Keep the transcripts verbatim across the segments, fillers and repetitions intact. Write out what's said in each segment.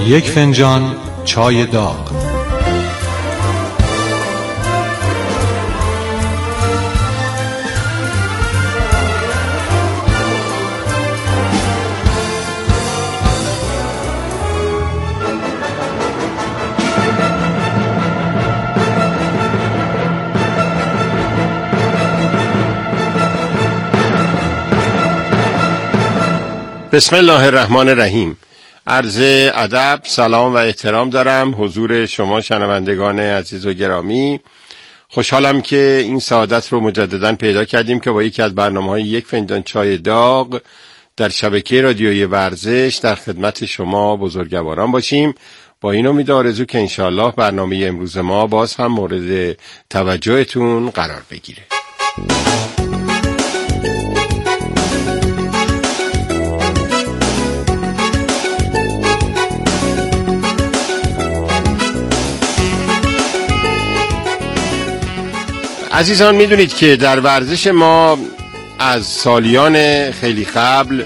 یک فنجان چای داغ. بسم الله الرحمن الرحیم. عرض ادب، سلام و احترام دارم حضور شما شنوندگان عزیز و گرامی. خوشحالم که این سعادت رو مجددا پیدا کردیم که با یکی از برنامه‌های یک فنجان چای داغ در شبکه رادیویی ورزش در خدمت شما بزرگواران باشیم. با این امید و آرزو که انشاءالله برنامه امروز ما باز هم مورد توجهتون قرار بگیره. عزیزان، میدونید که در ورزش ما از سالیان خیلی قبل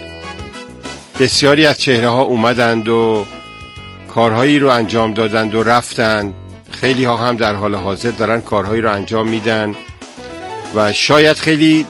بسیاری از چهره ها اومدند و کارهایی رو انجام دادند و رفتند. خیلی ها هم در حال حاضر دارن کارهایی رو انجام میدن و شاید خیلی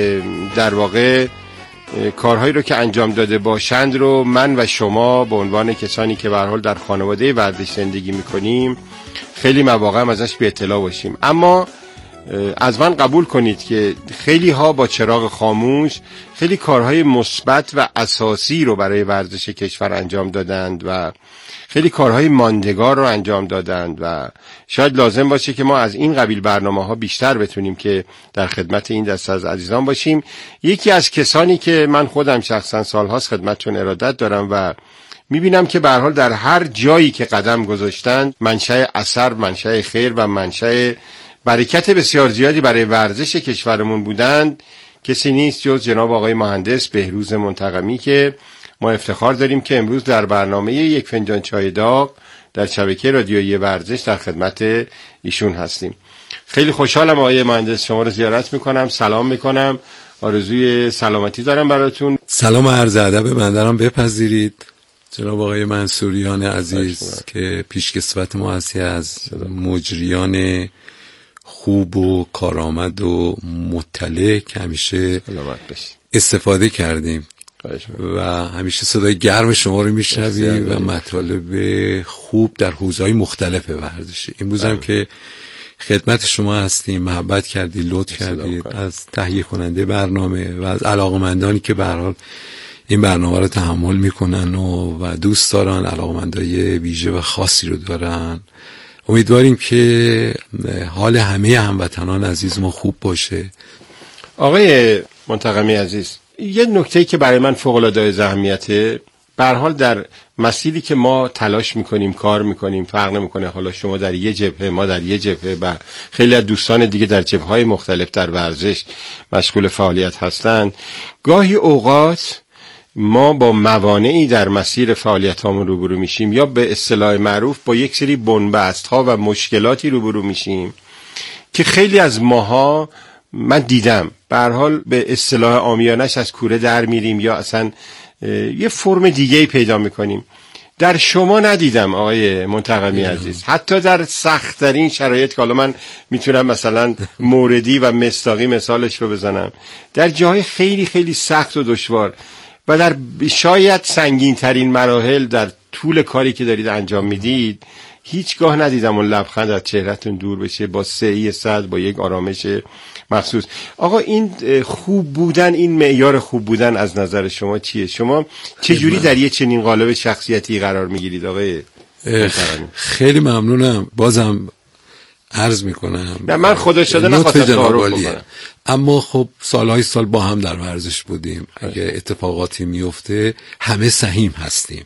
در واقع کارهایی رو که انجام داده باشند رو من و شما به عنوان کسانی که به هر حال در خانواده ورزش زندگی میکنیم خیلی مواقع هم ازش بی اطلاع باشیم. اما از من قبول کنید که خیلی ها با چراغ خاموش خیلی کارهای مثبت و اساسی رو برای ورزش کشور انجام دادند و خیلی کارهای ماندگار رو انجام دادند و شاید لازم باشه که ما از این قبیل برنامه ها بیشتر بتونیم که در خدمت این دسته از عزیزان باشیم. یکی از کسانی که من خودم شخصا سالهاست خدمتشون ارادت دارم و میبینم که به هر حال در هر جایی که قدم گذاشتند منشأ اثر، منشأ خیر و منشأ برکت بسیار زیادی برای ورزش کشورمون بودند، کسی نیست جز جناب آقای مهندس بهروز منتقمی که ما افتخار داریم که امروز در برنامه یک فنجان چای داغ در شبکه رادیویی ورزش در خدمت ایشون هستیم. خیلی خوشحالم آقای مهندس شما رو زیارت میکنم، سلام میکنم، آرزوی سلامتی دارم براتون. سلام و عرض ادب بندرم بپذیرید جناب آقای منصوریان عزیز که پیشکسوت ما هستی از مجریان خوب و کارآمد و مطلع که همیشه استفاده کردیم و همیشه صدای گرم شما رو میشنویم و مطالب خوب در حوزه‌های مختلف ورزشی. امروز هم که خدمت شما هستیم، محبت کردید، لطف کردید از تهیه کننده برنامه و از علاقمندانی که به هر حال این برنامه رو تحمل میکنن و, و دوست دارن، علاقمندای ویژه و خاصی رو دارن. امیدواریم که حال همه هموطنان عزیز ما خوب باشه. آقای منتقمی عزیز، یه نکته‌ای که برای من فوق‌العاده اهمیته، به هر حال در مسیری که ما تلاش میکنیم، کار میکنیم، فرق نمیکنه حالا شما در یه جبهه، ما در یه جبهه و خیلی از دوستان دیگه در جبهه‌های مختلف در ورزش مشغول فعالیت هستند، گاهی اوقات ما با موانعی در مسیر فعالیتامون روبرو میشیم یا به اصطلاح معروف با یک سری بنبست‌ها و مشکلاتی روبرو میشیم که خیلی از ماها، من دیدم به هر حال به اصطلاح عامیانش از کوره در میریم یا اصلا یه فرم دیگه‌ای پیدا میکنیم. در شما ندیدم آقای منتقمی عزیز، حتی در سخت‌ترین شرایط که حالا من میتونم مثلا موردی و مصداقی مثالش رو بزنم، در جاهای خیلی خیلی سخت و دشوار و در شاید سنگین ترین مراحل در طول کاری که دارید انجام میدید هیچگاه ندیدم اون لبخند از چهرهتون دور بشه با سعی صدر، با یک آرامش مخصوص. آقا این خوب بودن، این معیار خوب بودن از نظر شما چیه؟ شما چجوری در یه چنین قالب شخصیتی قرار میگیرید آقای؟ خیلی ممنونم، بازم عرض میکنم نه من خدا شده نخواستم تعارف بکنم، اما خب سالهای سال با هم در ورزش بودیم. اگه اتفاقاتی میفته همه سهیم هستیم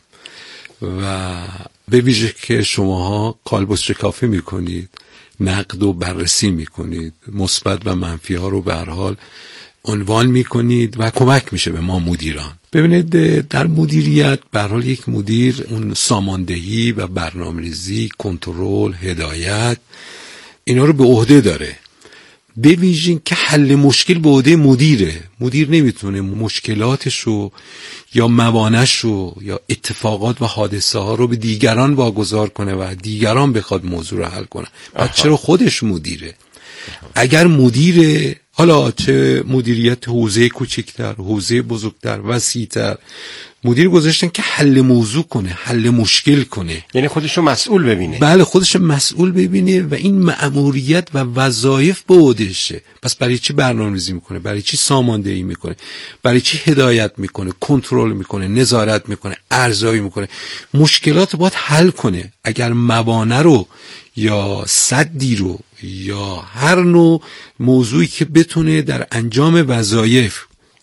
و به ویژه که شماها کالبد شکافی میکنید، نقد و بررسی میکنید، مثبت و منفی ها رو به هر حال عنوان میکنید و کمک میشه به ما مدیران. ببینید در مدیریت به هر حال یک مدیر اون ساماندهی و برنامه‌ریزی، کنترل، هدایت اینا رو به عهده داره به ویژه که حل مشکل به عهده مدیره. مدیر نمیتونه مشکلاتشو یا موانعشو یا اتفاقات و حادثه ها رو به دیگران واگذار کنه و دیگران بخواد موضوع رو حل کنه. پس چرا خودش مدیره؟ اگر مدیره، حالا چه مدیریت حوزه کوچکتر، حوزه بزرگتر، وسیعتر، مدیر گذاشتن که حل موضوع کنه، حل مشکل کنه، یعنی خودشو مسئول ببینه. بله، خودش مسئول ببینه و این مأموریت و وظایف به عهدهشه. پس برای چی برنامه‌ریزی میکنه؟ برای چی ساماندهی میکنه؟ برای چی هدایت میکنه، کنترل میکنه، نظارت میکنه، ارزیابی میکنه؟ مشکلات باید حل کنه. اگر موانع رو یا سدی رو یا هر نوع موضوعی که بتونه در انجام وظایف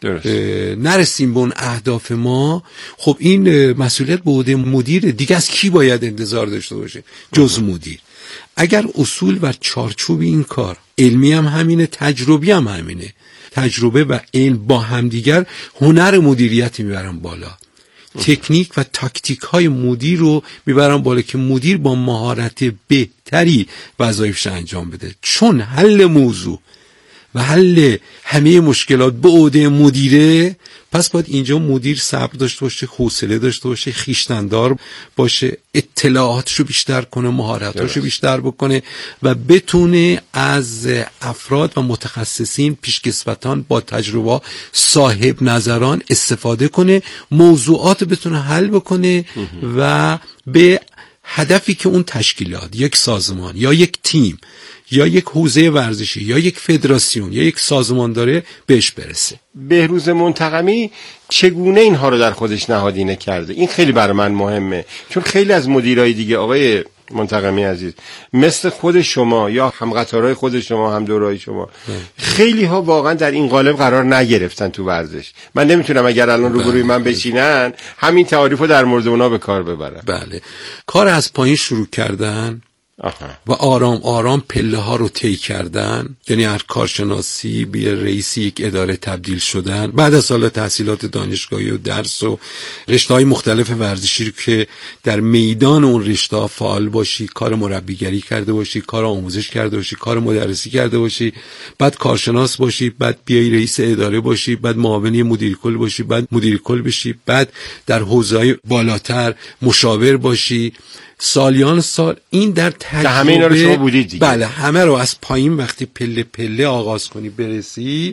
نرسیم به اون اهداف ما، خب این مسئولیت به عهده مدیر دیگه. از کی باید انتظار داشته باشه جز مدیر؟ اگر اصول و چارچوب این کار، علمی هم همینه، تجربی هم همینه، تجربه و علم با همدیگر هنر مدیریتی میبرن بالا، تکنیک و تاکتیک های مدیر رو میبرن بالا که مدیر با مهارت بهتری وظایفش انجام بده. چون حل موضوع و حل همه مشکلات به عهده مدیره، پس باید اینجا مدیر صبر داشته باشه، حوصله داشته باشه، خویشتن‌دار باشه، اطلاعاتشو بیشتر کنه، مهارتاشو بیشتر بکنه و بتونه از افراد و متخصصین، پیشکسوتان با تجربه، صاحب نظران استفاده کنه، موضوعات بتونه حل بکنه و به هدفی که اون تشکیلات، یک سازمان یا یک تیم یا یک حوزه ورزشی یا یک فدراسیون یا یک سازمان داره بهش برسه. بهروز منتقمی چگونه اینها رو در خودش نهادینه کرده؟ این خیلی برای من مهمه، چون خیلی از مدیرای دیگه آقای منتقمی عزیز مثل خود شما یا همقطارهای خود شما، هم دورای شما، خیلی ها واقعا در این قالب قرار نگرفتن تو ورزش. من نمیتونم اگر الان روبروی من بشینن همین تعاریفو در مورد اونا به کار ببرم. بله، کار از پایین شروع کردن آها. و آرام آرام پله ها رو طی کردن، یعنی هر کارشناسی به رئیس یک اداره تبدیل شدن بعد از سال تحصیلات دانشگاهی و درس و رشته‌های مختلف ورزشی رو که در میدان اون رشته فعال باشی، کار مربیگری کرده باشی، کار آموزش کرده باشی، کار مدرسی کرده باشی، بعد کارشناس باشی، بعد بیای رئیس اداره باشی، بعد معاون مدیر کل باشی، بعد مدیر کل بشی، بعد در حوزه‌های بالاتر مشاور باشی. سالیان سال این در تجربه، همه اینا رو شما بودید دیگه. بله، همه رو از پایین وقتی پله پله آغاز کنی برسی،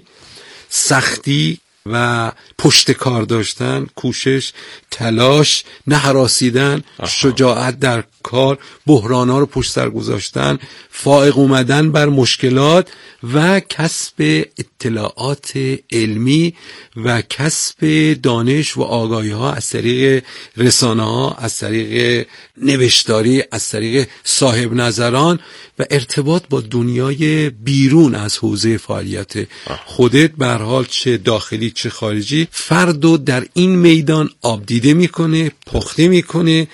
سختی و پشت کار داشتن، کوشش، تلاش، نه هراسیدن، شجاعت در کار، بحران‌ها رو پشت سر گذاشتن، فائق اومدن بر مشکلات و کسب اطلاعات علمی و کسب دانش و آگاهی‌ها از طریق رسانه‌ها، از طریق نوشتاری، از طریق صاحب نظران و ارتباط با دنیای بیرون از حوزه فعالیت خودت، به هر حال چه داخلی چه خارجی، فردو در این میدان آبدیده میکنه، پخته میکنه،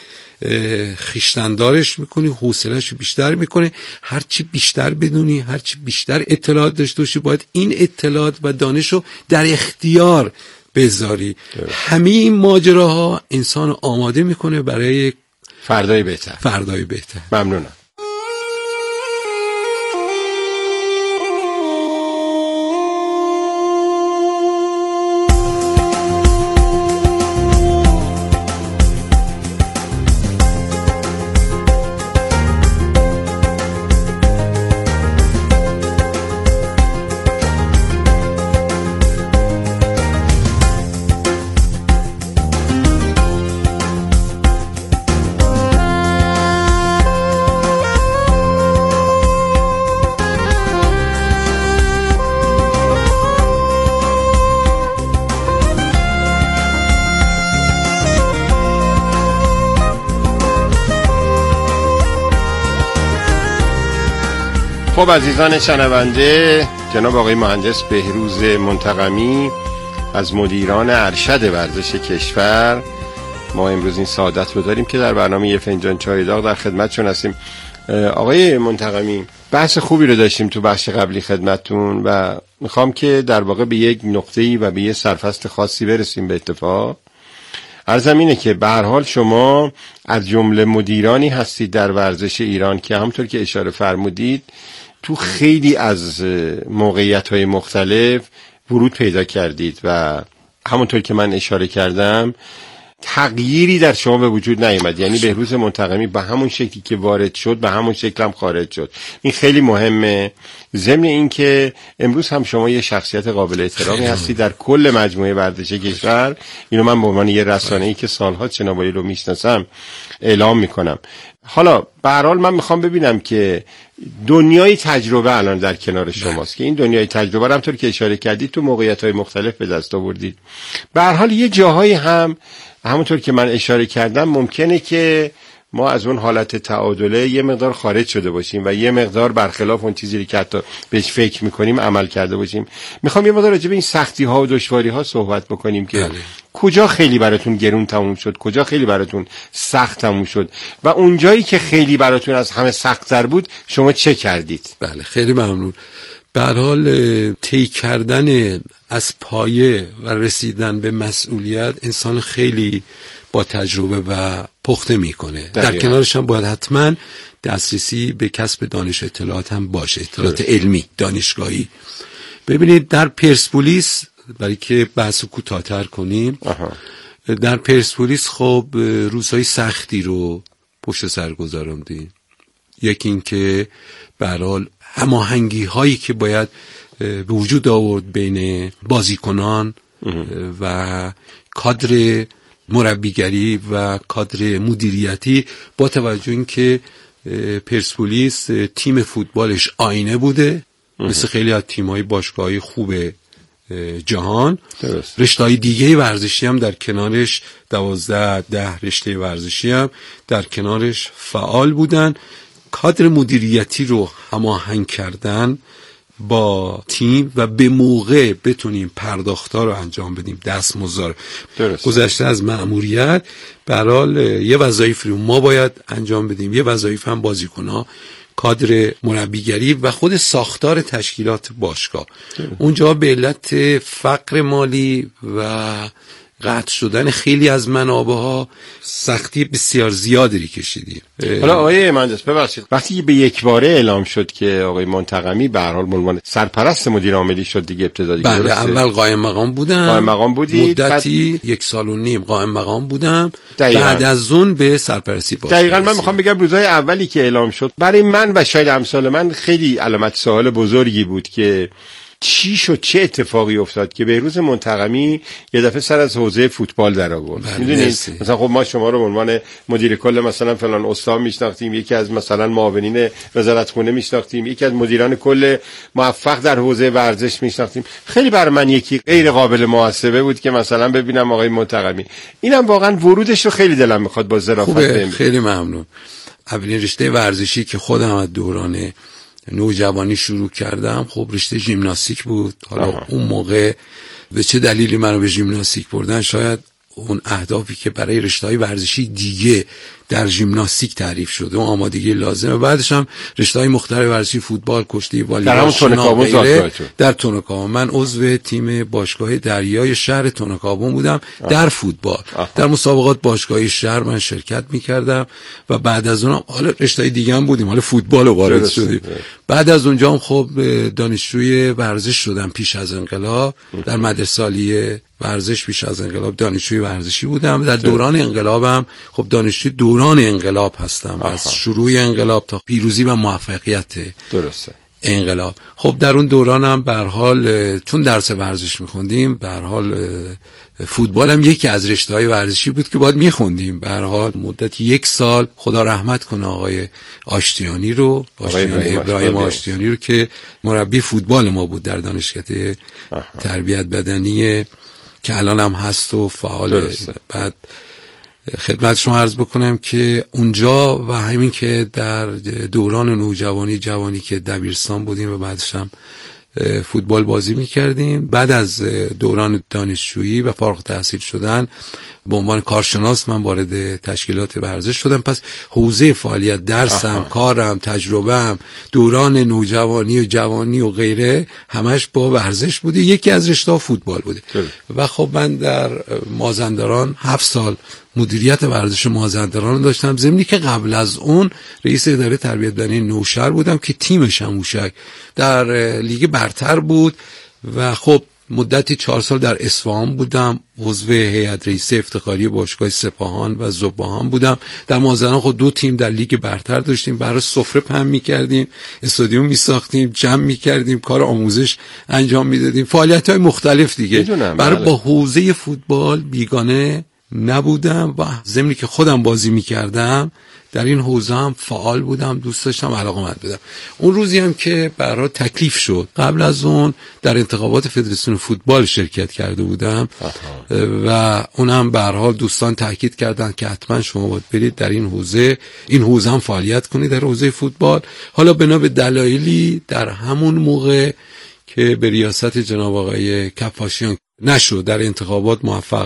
خویشتن‌دارش میکنی، حوصله‌اش بیشتر میکنه. هرچی بیشتر بدونی، هرچی بیشتر اطلاعات داشته باشی، باید این اطلاعات و دانشو در اختیار بذاری. همه این ماجراها انسان آماده میکنه برای فردای بهتر. فردای بهتر. ممنونم. خب عزیزان شنونده، جناب آقای مهندس بهروز منتقمی از مدیران ارشد ورزش کشور، ما امروز این سعادت رو داریم که در برنامه یه فنجان چای داغ در خدمتشون هستیم. آقای منتقمی، بحث خوبی رو داشتیم تو بخش قبلی خدمتتون و میخوام که در واقع به یک نقطه‌ای و به یک سرفصل خاصی برسیم به اتفاق. عرضم اینه که به هر حال شما از جمله مدیرانی هستید در ورزش ایران که همونطور که اشاره فرمودید تو خیلی از موقعیت‌های مختلف ورود پیدا کردید و همونطور که من اشاره کردم تغییری در شما به وجود نیامد. یعنی بهروز منتقمی به همون شکلی که وارد شد به همون شکل هم خارج شد. این خیلی مهمه. ضمن این که امروز هم شما یه شخصیت قابل احترامی هستی در کل مجموعه ورزش کشور. اینو من به عنوان یه رسانه‌ای که سالها چنابایی رو میشناسم اعلام میکنم. حالا به هر حال من میخوام ببینم که دنیای تجربه الان در کنار شماست که این دنیای تجربه رو همطور که اشاره کردید تو موقعیت‌های مختلف به دست آوردید. به هر حال یه جاهایی هم همونطور که من اشاره کردم ممکنه که ما از اون حالت تعادله یه مقدار خارج شده باشیم و یه مقدار برخلاف اون چیزی که حتی بهش فکر میکنیم عمل کرده باشیم. میخوام یه مقدار راجع به این سختی ها و دشواری ها صحبت بکنیم که بله. کجا خیلی براتون گرون تموم شد، کجا خیلی براتون سخت تموم شد و اون جایی که خیلی براتون از همه سخت‌تر بود شما چه کردید؟ بله خیلی ممنون. به هر حال طی کردن از پایه و رسیدن به مسئولیت انسان خیلی با تجربه و پخته میکنه. در کنارش هم باید حتما دسترسی به کسب دانش اطلاعات هم باشه، اطلاعات علمی دانشگاهی. ببینید در پرسپولیس، برای که بحث کوتاه‌تر کنیم، آها. در پرسپولیس خب روزهای سختی رو پشت سر گذاروندیم. یکی این که به هر حال هماهنگی هایی که باید به وجود آورد بین بازیکنان و کادر مربیگری و کادر مدیریتی، با توجه این که پرسپولیس تیم فوتبالش آینه بوده مثل خیلی از تیم‌های باشگاه‌های خوب جهان. رشته‌های دیگه ورزشی هم در کنارش دوازده ده رشته ورزشی هم در کنارش فعال بودن. کادر مدیریتی رو هماهنگ کردن با تیم و به موقع بتونیم پرداخت‌ها رو انجام بدیم، دستمزد گذشته از مأموریت به هر حال یه وظایف رو ما باید انجام بدیم، یه وظایف هم بازیکن‌ها، کادر مربیگری و خود ساختار تشکیلات باشگاه. اونجا به علت فقر مالی و قطع شدن خیلی از منابع‌ها سختی بسیار زیادی کشیدیم. حالا آقای مهندس ببخشید، وقتی به یک باره اعلام شد که آقای منتقمی به هر حال به عنوان سرپرست مدیر عاملی شد دیگه ابتدا دیگه بله، اول قائم مقام بودم، قائم مقام بودید، مدتی بعد... یک سال و نیم قائم مقام بودم، دقیقا. بعد از اون به سرپرستی باشگاه. دقیقاً من میخوام بگم روزهای اولی که اعلام شد برای من و شاید امثال من خیلی علامت سوال بزرگی بود که چی شد، چه اتفاقی افتاد که بهروز منتقمی یه دفعه سر از حوزه فوتبال در آورد. میدونید مثلا خب ما شما رو به عنوان مدیر کل مثلا فلان استان میشناختیم، یکی از مثلا معاونین وزارتخونه میشناختیم، یکی از مدیران کل موفق در حوزه ورزش میشناختیم. خیلی برای من یکی غیر قابل محاسبه بود که مثلا ببینم آقای منتقمی. اینم واقعا ورودش رو خیلی دلم میخواد با ظرافت بگم. خیلی ممنون. اولین رشته ورزشی که خودم از دوران نوجوانی شروع کردم خب رشته ژیمناستیک بود. حالا آه. اون موقع به چه دلیلی منو به ژیمناستیک بردن، شاید اون اهدافی که برای رشته‌های ورزشی دیگه در ژیمناستیک تعریف شده و آمادگی لازمه. بعدش هم رشته‌های مختلف ورزشی، فوتبال، کشتی، والیبال، شنا، در تونکابون من عضو تیم باشگاه دریای شهر تونکابون بودم. آه. در فوتبال آه. در مسابقات باشگاهی شهر من شرکت می‌کردم و بعد از اونم حالا رشته‌های دیگه هم بودیم، حالا فوتبال رو وارد شدیم. بعد از اونجا هم خب دانشجوی ورزش شدم. پیش از انقلاب در مدرسه عالیه ورزش پیش از انقلاب دانشجوی ورزشی بودم. در دوران انقلابم خب دانشجوی دوران انقلاب هستم. آها. از شروع انقلاب تا پیروزی و موفقیت درسته انقلاب. خب در اون دورانم به هر حال چون درس ورزش می‌خوندیم، به هر حال فوتبال هم یکی از رشته‌های ورزشی بود که باید می‌خوندیم. به هر حال مدت یک سال خدا رحمت کنه آقای آشتیانی رو، آقای ابراهیم, ابراهیم آشتیانی رو که مربی فوتبال ما بود در دانشکده تربیت بدنی که الان هم هست و فعال. بعد خدمت شما عرض بکنم که اونجا و همین که در دوران نوجوانی جوانی که دبیرستان بودیم و بعدش هم فوتبال بازی میکردیم، بعد از دوران دانشجویی و فارغ التحصیل شدن به عنوان کارشناس من وارد تشکیلات ورزش شدم. پس حوزه فعالیت، درسم، آها. کارم، تجربه‌ام، دوران نوجوانی و جوانی و غیره همش با ورزش بوده. یکی از رشته‌ها فوتبال بوده. و خب من در مازندران هفت سال مدیریت ورزش مازندران داشتم، ضمنی که قبل از اون رئیس اداره تربیت بدنی نوشهر بودم که تیم شموشک در لیگ برتر بود و خب مدتی چهار سال در اصفهان بودم، عضو هیئت رئیسه افتخاری باشگاه سپاهان و ذوب‌ها بودم. در مازندران خود دو تیم در لیگ برتر داشتیم، برای سفره پهن می‌کردیم، استادیوم می‌ساختیم، جمع می‌کردیم، کار آموزش انجام می‌دادیم، فعالیت‌های مختلف دیگه. برای با حوزه فوتبال بیگانه نبودم و ضمنی که خودم بازی می‌کردم در این حوزه هم فعال بودم، دوست داشتم، علاقه‌مند بودم. اون روزی هم که برای تکلیف شد، قبل از اون در انتخابات فدراسیون فوتبال شرکت کرده بودم و اونم به هر حال دوستان تاکید کردن که حتما شما باید برید در این حوزه این حوزه هم فعالیت کنید در حوزه فوتبال. حالا بنا به دلایلی در همون موقع که به ریاست جناب آقای کفاشیان نشد، در انتخابات موفق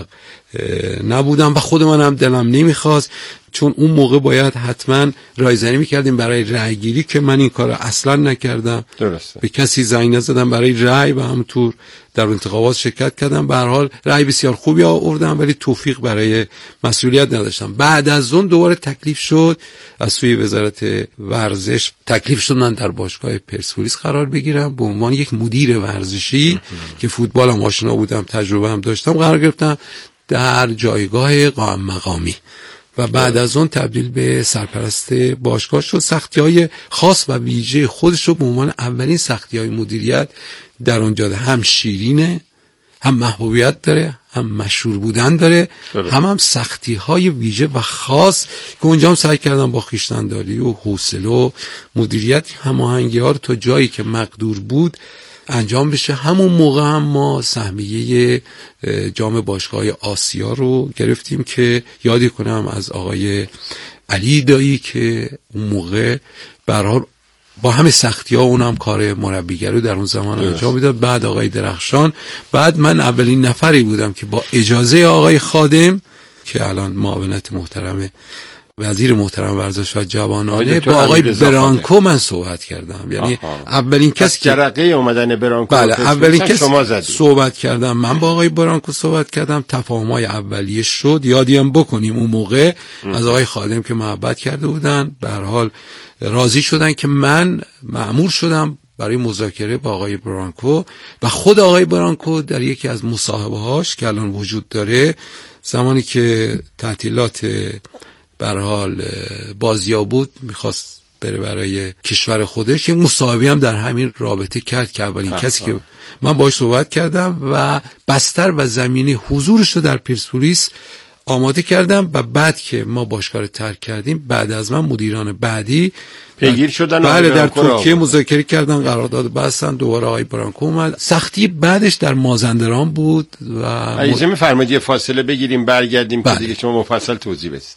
نبودم و خود من هم دلم نمیخواست، چون اون موقع باید حتما رایزنی میکردیم برای رای گیری که من این کار اصلا نکردم. درسته. به کسی زنگ نزدم برای رای و همونطور در انتخابات شرکت کردم. به هر حال رای بسیار خوبی آوردم ولی توفیق برای مسئولیت نداشتم. بعد از اون دوباره تکلیف شد از سوی وزارت ورزش، تکلیف شد من در باشگاه پرسپولیس قرار بگیرم به عنوان یک مدیر ورزشی که فوتبال هم آشنا بودم، تجربه هم داشتم، قرار گرفتم در جایگاه قائم مقامی و بعد از اون تبدیل به سرپرست باشگاه شد. سختی‌های خاص و ویژه خودش رو به عنوان اولین سختی‌های مدیریت در اونجا داره. هم شیرینه، هم محبوبیت داره، هم مشهور بودن داره، داره. هم هم سختی‌های ویژه و خاص که اونجا هم سعی کردم با خویشتن‌داری و حوصله و مدیریت هماهنگی‌ها رو تا جایی که مقدور بود انجام بشه. همون موقع هم ما سهمیه جام باشگاه آسیا رو گرفتیم که یادی کنم از آقای علی دایی که اون موقع به هر حال با همه سختی‌ها اونم کار مربیگری در اون زمان انجام میداد. بعد آقای درخشان، بعد من اولین نفری بودم که با اجازه آقای خادم که الان معاونت محترم وزیر محترم ورزش و جوانانه، با آقای برانکو من صحبت کردم. یعنی آها. اولین کسی که جرقه اومدن برانکو، بله اولین کسی صحبت کردم من با آقای برانکو صحبت کردم. تفاهم‌های اولیه شد، یادیم بکنیم اون موقع ام. از آقای خادم که محبت کرده بودن به هر حال راضی شدن که من مأمور شدم برای مذاکره با آقای برانکو و خود آقای برانکو در یکی از مصاحبه‌هاش که الان وجود داره، زمانی که تعطیلات به هر حال بازیا بود میخواست بره برای کشور خودش، یه مصاحبه هم در همین رابطه کرد که اولین کسی که من باهاش صحبت کردم و بستر و زمینه حضورش رو در پرسپولیس آماده کردم و بعد که ما باشگاه رو ترک کردیم، بعد از من مدیران بعدی پیگیر شدن، بله در ترکیه مذاکره کردن، قرارداد بستن، دوباره آقای برانکو اومد. سختی بعدش در مازندران بود و اجازه می‌فرمایید یه فاصله بگیریم برگردیم که دیگه شما مفصل توضیح بدید.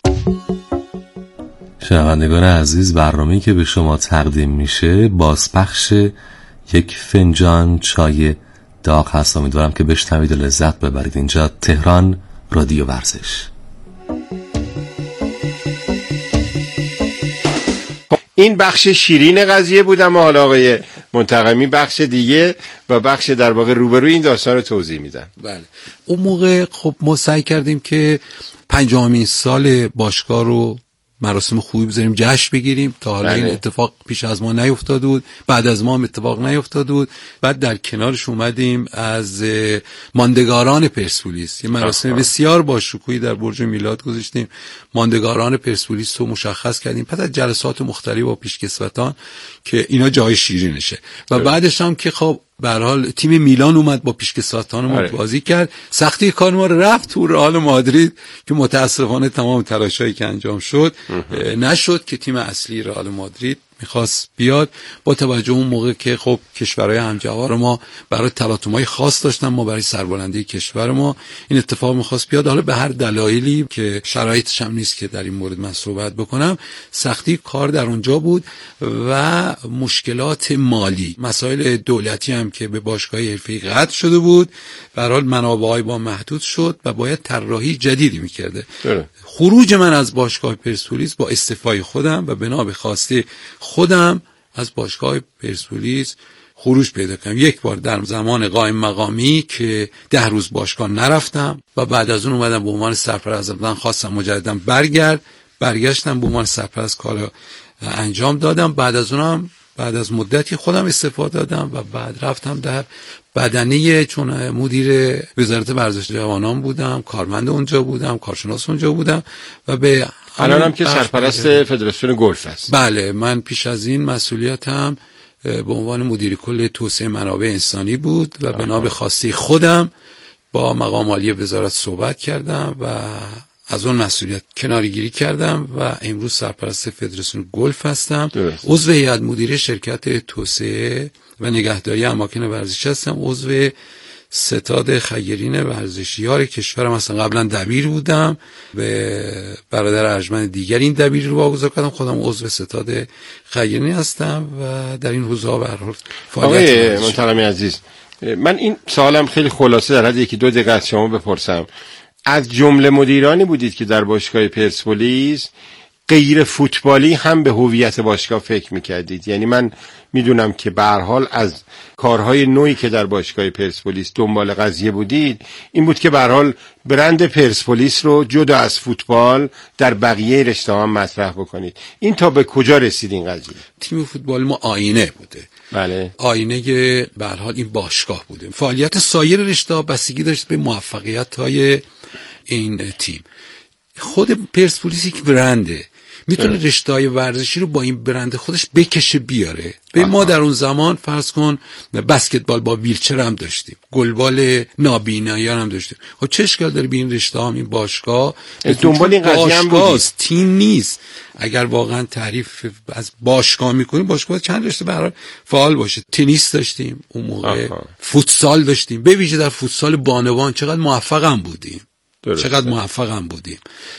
شنوندگان عزیز، برنامه‌ای که به شما تقدیم میشه بازپخش یک فنجان چای داغ هست. امیدوارم که بشنوید و لذت ببرید. اینجا تهران رادیو ورزش. این بخش شیرین قضیه بود، اما حالا آقای منتقمی بخش دیگه و بخش در واقع روبروی این داستان رو توضیح میدن. بله اون موقع خب ما سعی کردیم که پنجمین سال باشگاه رو مراسم خوبی بذاریم، جشن بگیریم. تا حالا این اتفاق پیش از ما نیفتاده بود، بعد از ما هم اتفاق نیفتاده بود. بعد در کنارش اومدیم از ماندگاران پرسپولیس، یه مراسم بسیار با شکوهی در برج میلاد گذاشتیم. ماندگاران پرسپولیس رو مشخص کردیم پس از جلسات مختلف با پیشکسوتان که اینا جای شیرینشه. و بعدش هم که خب به هر حال تیم میلان اومد با پیشکسوتان ما بازی کرد. سختی کار ما رفت تو رئال مادرید که متاسفانه تمام تلاشایی که انجام شد نشد که تیم اصلی رئال مادرید میخواست بیاد، با توجه اون موقع که خب کشورهای همجوار ما برای تلاطم‌های خاص داشتن، ما برای سربلندی کشور ما این اتفاق میخواست بیاد. حالا به هر دلایلی که شرایطش هم نیست که در این مورد من صحبت بکنم، سختی کار در اونجا بود و مشکلات مالی، مسائل دولتی هم که به باشگاه حرفه‌ای قطع شده بود، به هر حال منابع‌های با محدود شد و باید طراحی جدیدی میکرده. خروج من از باشگاه پرسپولیس با استعفای خودم و بنا به خواسته خودم از باشگاه پرسپولیس خروج پیدا کردم. یک بار در زمان قائم مقامی که ده روز باشگاه نرفتم و بعد از اون اومدم به عنوان سرپرست، خواستم مجددا برگرد برگشتم به عنوان سرپرست کار انجام دادم. بعد از اونم بعد از مدتی خودم استفاده دادم و بعد رفتم در بدنه، چون مدیر وزارت ورزش جوانان بودم، کارمند اونجا بودم، کارشناس اونجا بودم و به الانم که سرپرست فدراسیون گلف است. بله، من پیش از این مسئولیتم به عنوان مدیر کل توسعه منابع انسانی بود و بنا به خواسته خودم با مقام عالی وزارت صحبت کردم و از اون مسئولیت کناره‌گیری کردم و امروز سرپرست فدراسیون گلف هستم. عضو هیئت مدیره شرکت توسعه و نگهداری اماکن ورزشی هستم. عضو ستاد خیرین ورزشیار کشورم هستم. قبلا دبیر بودم، به برادر ارجمند دیگر این دبیر رو واگذار کردم. خودم عضو ستاد خیرین هستم و در این حوزه به هر حال فعالیت. آقای محترم عزیز، من این سوالم خیلی خلاصه در حد یکی دو دقیقه از شما بپرسم. از جمله مدیرانی بودید که در باشگاه پرسپولیس غیر فوتبالی هم به هویت باشگاه فکر میکردید. یعنی من میدونم که به هر حال از کارهای نوعی که در باشگاه پرسپولیس دنبال قضیه بودید این بود که به هر حال برند پرسپولیس رو جدا از فوتبال در بقیه رشته‌ها هم مطرح بکنید. این تا به کجا رسید این قضیه؟ تیم فوتبال ما آینه بوده. بله. آینه به هر حال این باشگاه بوده. فعالیت سایر رشته‌ها بستگی داشت به موفقیت‌های این تیم. خود پرسپولیس یک برنده، میتونه رشته‌های ورزشی رو با این برند خودش بکشه بیاره. به ما در اون زمان فرض کن بسکتبال با ویلچر هم داشتیم، گلبال نابینایان هم داشتیم. خب چه اشکال داره به این رشته هم این باشگاه دنبال این قضیه هم بود؟ تیم نیست. اگر واقعا تعریف از باشگاه میکنیم، باشگاه چند رشته به هر حال فعال باشه. تنیس داشتیم اون موقع، آها. فوتسال داشتیم، به ویژه در فوتسال بانوان چقدر موفق هم بودیم. درسته. چقدر موفق هم بودیم.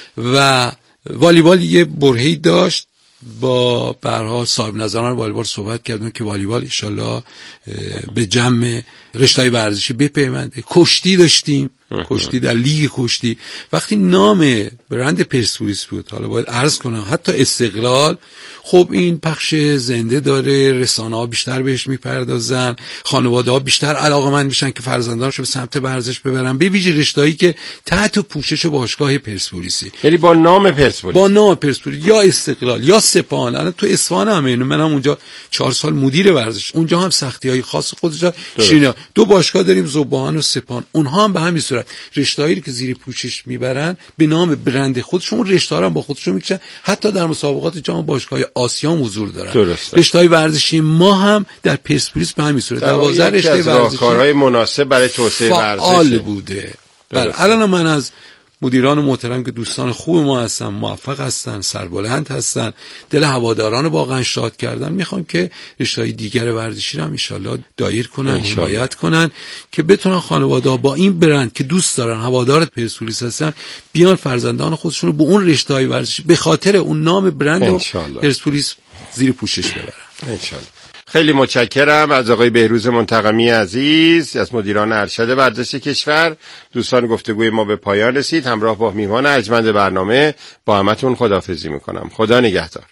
و والیبال یه برهه‌ای داشت. با برها صاحب نظران والیبال صحبت کردیم که والیبال انشالله به جمع رشته‌های ورزشی بپیونده. کشتی داشتیم، کشتی در لیگ کشتی. وقتی نام برند پرسپولیس بود، حالا باید عرض کنم حتی استقلال، خب این پخش زنده داره، رسانه‌ها بیشتر بهش میپردازن، خانواده‌ها بیشتر علاقه‌مند میشن که فرزندانشو به سمت ورزش ببرن، به ویژه رشته‌ای که تحت پوشش باشگاه پرسپولیسی، یعنی با نام پرسپولیس، با نام پرسپولیس یا استقلال یا سپاهان. الان تو اصفهان هم اینو، منم اونجا چهار سال مدیر ورزش، اونجا هم سختی‌های خاص خودش داره. دو باشگاه داریم، ذوب‌ها و سپاهان، اونها هم به همین صورت رشته‌هایی که زیر پوشش میبرن به نام برند خودشون رشته‌ها هم با خودشون میکشن. حتی در مسابقات جام باشگاه‌های آسیا حضور دارن. رشته‌های ورزشی ما هم در پرسپولیس به همین صورت دوازده رشته ورزشی کارهای مناسب برای توسعه ورزش فعال بوده. بله، الان من از مدیران محترم که دوستان خوب ما هستن، موفق هستن، سربلند هستن، دل هواداران واقعا شاد کردن، میخوام که رشته‌های دیگر ورزشی رو ان شاءالله دایر کنن، حمایت کنن که بتونن خانواده‌ها با این برند که دوست دارن، هوادار پرسپولیس هستن، بیان فرزندان خودشون رو به اون رشته‌های ورزشی به خاطر اون نام برند پرسپولیس زیر پوشش ببرن ان شاءالله. خیلی متشکرم از آقای بهروز منتقمی عزیز از مدیران ارشد ورزش کشور. دوستان، گفتگوی ما به پایان رسید. همراه با میهمان ارجمند برنامه با همتون خداحافظی میکنم. خدا نگهدار.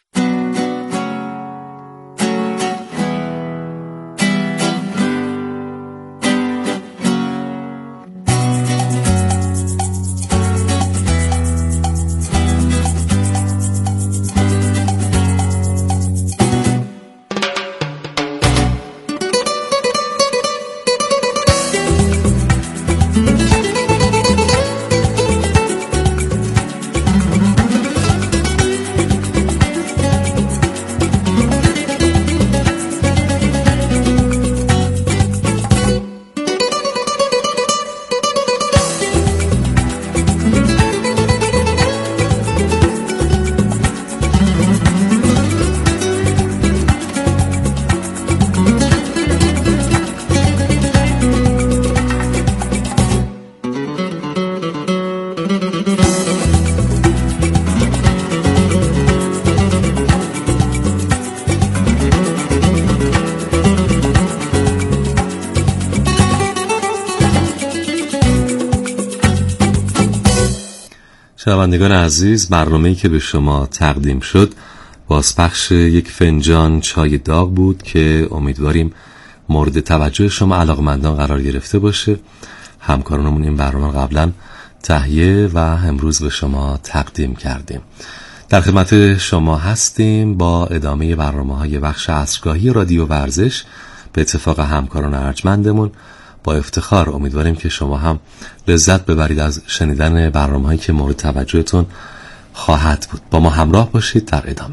شنوندگان عزیز، برنامه‌ای که به شما تقدیم شد بازپخش یک فنجان چای داغ بود که امیدواریم مورد توجه شما علاقمندان قرار گرفته باشه. همکارانمون این برنامه قبلا تهیه و امروز به شما تقدیم کردیم. در خدمت شما هستیم با ادامه برنامه‌های بخش عصرگاهی رادیو ورزش. به اتفاق همکاران ارجمندمون با افتخار امیدواریم که شما هم لذت ببرید از شنیدن برنامه‌هایی که مورد توجهتون خواهد بود. با ما همراه باشید در ادامه.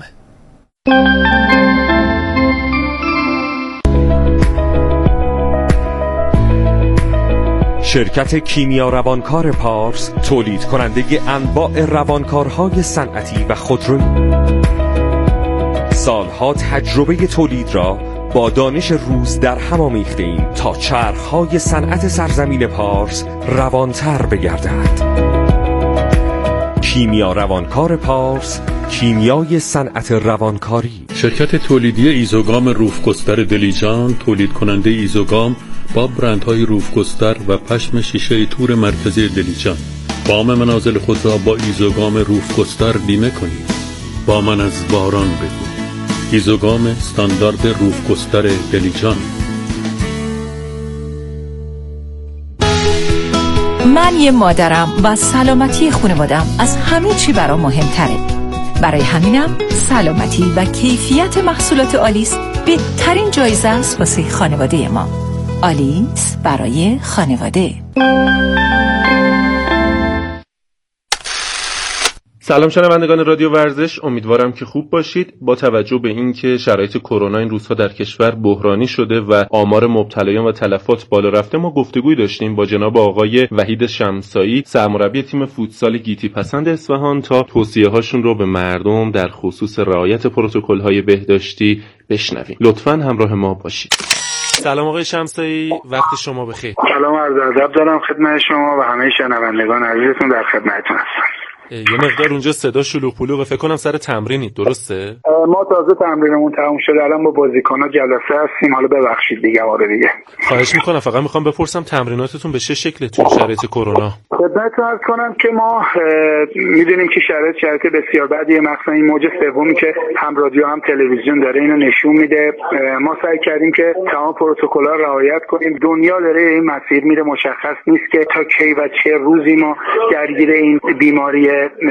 شرکت کیمیا روانکار پارس تولید کننده انواع روانکارهای صنعتی و خودرویی، سالها تجربه تولید را با دانش روز در هم آمیخته ایم تا چرخهای صنعت سرزمین پارس روانتر بگردد. کیمیا روانکار پارس، کیمیای صنعت روانکاری. شرکت تولیدی ایزوگام روفگستر دلیجان تولید کننده ایزوگام با برندهای روفگستر و پشم شیشه تور مرکزی دلیجان. بام منازل خود را با ایزوگام روفگستر بیمه کنید. با من از باران بگو. ایزوگام استاندارد روفگستر دلیجان. من یه مادرم و سلامتی خانوادم از همه چی برام مهمتره. برای همینم سلامتی و کیفیت محصولات آلیس بهترین جایزه است واسه خانواده ما. آلیس برای خانواده. سلام شنوندگان رادیو ورزش، امیدوارم که خوب باشید. با توجه به اینکه شرایط کرونا این روزها در کشور بحرانی شده و آمار مبتلایان و تلفات بالا رفته، ما گفتگوی داشتیم با جناب آقای وحید شمسایی، سرمربی تیم فوتسال گیتی پسند اصفهان، تا توصیه هاشون رو به مردم در خصوص رعایت پروتکل های بهداشتی بشنویم. لطفاً همراه ما باشید. سلام آقای شمسایی، وقت شما بخیر. سلام، عرض ادب دارم خدمت شما و همه شنوندگان عزیزتون، در خدمتتون هستم. یه مقدار اونجا صدا شلوغ پلوغه، فکر کنم سر تمرینید، درسته؟ ما تازه تمرینمون تموم شده، الان با بازیکن‌ها جلسه هستیم. حالا ببخشید دیگه. آره دیگه. خواهش میکنم. فقط میخوام بپرسم تمریناتتون به چه شکله تو شرایط کرونا؟ خدمتتون عرض کنم که ما میدونیم که شرایط شرایط بسیار بدیه، مخصوصا این موج سومی که هم رادیو هم تلویزیون داره اینو نشون میده. ما سعی کردیم که تمام پروتکل‌ها رو رعایت کنیم. دنیا داره این مسیر میره، مشخص نیست که تا کی و چه روزی ما درگیر این بیماری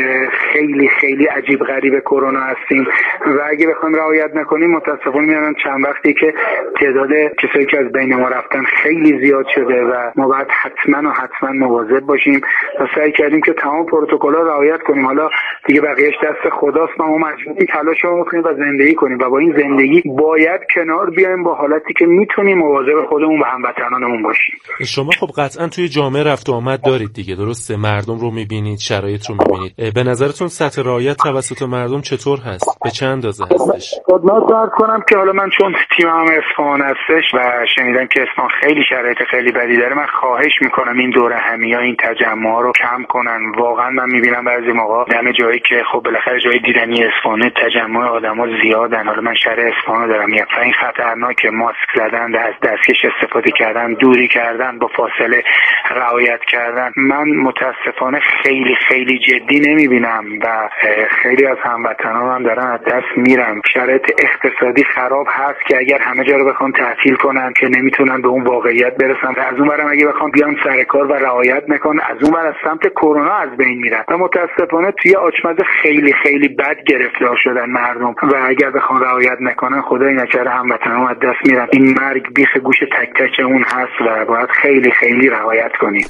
خیلی خیلی عجیب غریب کرونا هستیم و اگه بخوایم رعایت نکنیم متاسفانه میانن چند وقتی که تعداد کسایی که از بین ما رفتن خیلی زیاد شده و ما باید حتما و حتما مواظب باشیم و سعی کردیم که تمام پروتکل‌ها رعایت کنیم. حالا دیگه بقیه‌اش دست خداست، ما مجبوریم تلاشمون کنیم و زندگی کنیم و با این زندگی باید کنار بیایم با حالتی که میتونیم مواظب خودمون و هموطنانمون باشیم. شما خب قطعا توی جامعه رفت و آمد دارید دیگه، درسته؟ مردم رو میبینید، شرایط رو میبینید. به نظرتون سطح رعایت توسط مردم چطور هست؟ به چند اندازه هستش؟ خدمت عرض کنم که حالا من چون تیمم اصفهان هستش و شنیدم که اصفهان خیلی شرایط خیلی بدی داره، من خواهش میکنم این دوره همی‌ها این تجمع رو کم کنن. واقعا من میبینم بعضی موقع دم جایی که خب بالاخره جای دیدنی اصفهان تجمع آدما زیادن. حالا من شهر اصفهان دارم، یه این خطرناکه. ماسک زدن، از دستکش استفاده کردن، دوری کردن، با فاصله رعایت کردن. من متاسفانه خیلی خیلی جدی نمیبینم و خیلی از هموطنان هم دارن از دست میرن. شرایط اقتصادی خراب هست که اگر همه جا رو بخوام تعطیل کنن که نمیتونن به اون واقعیت برسن. از اون برم اگه بخوام بیان سر کار و رعایت نکنن، از اون بر از سمت کرونا از بین میرن و متاسفانه توی آچمز خیلی خیلی بد گرفتار شدن مردم و اگر بخوام رعایت نکنن خدای نکرده هموطنان از دست میرن. این مرگ بیخ گوش تک تک اون هست و باید خیلی خیلی رعایت کنیم.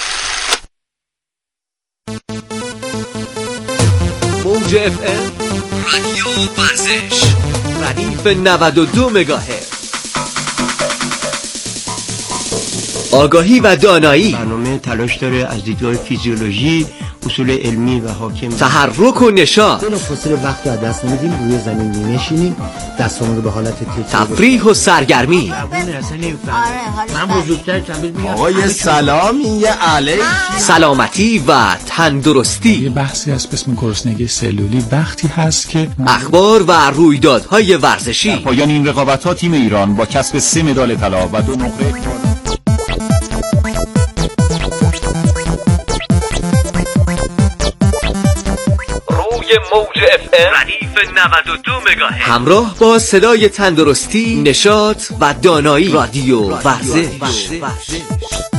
موج اف ام رادیو ورزش ردیف نود و دو مگاهرتز. آگاهی و دانایی. برنامه تلاش داره از دیدگاه فیزیولوژی، اصول علمی و حاکم، تحرک و نشاط. بلافاصله وقتی از دست نمیدیم، روی زمین می‌نشینیم، دستمون رو به حالت تفریح و سرگرمی. من بزرگتر تبدیل می‌کنم. آقای سلام، یه علیک. سلامتی و تندرستی. یه بحثی هست به اسم گرسنگی سلولی. وقتی هست که اخبار و رویدادهای ورزشی. پایان این رقابت‌ها تیم ایران با کسب سه مدال طلا و دو نقره موج اف ام ردیف نود و دو مگاهرتز همراه با صدای تندرستی، نشاط و دانایی. رادیو ورزش.